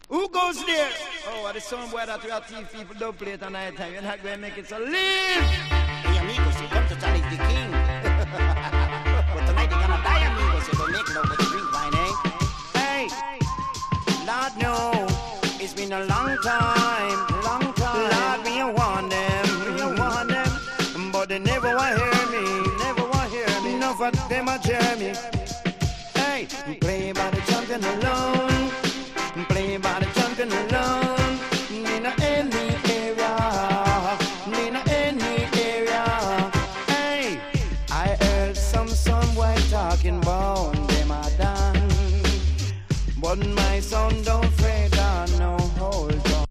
Who goes there? Oh, the song boy that we are TV people don't play it at night time. You're not going to make it so live. Hey, amigos, you come to challenge the king. But tonight you're gonna die, amigos. You don't make love but drink wine, eh? Hey, Lord, no. It's been a long time. Lord, we want them. But they never want to hear me. Enough of them are Jeremy. Hey, play by the champion alone. Play by the champion alone.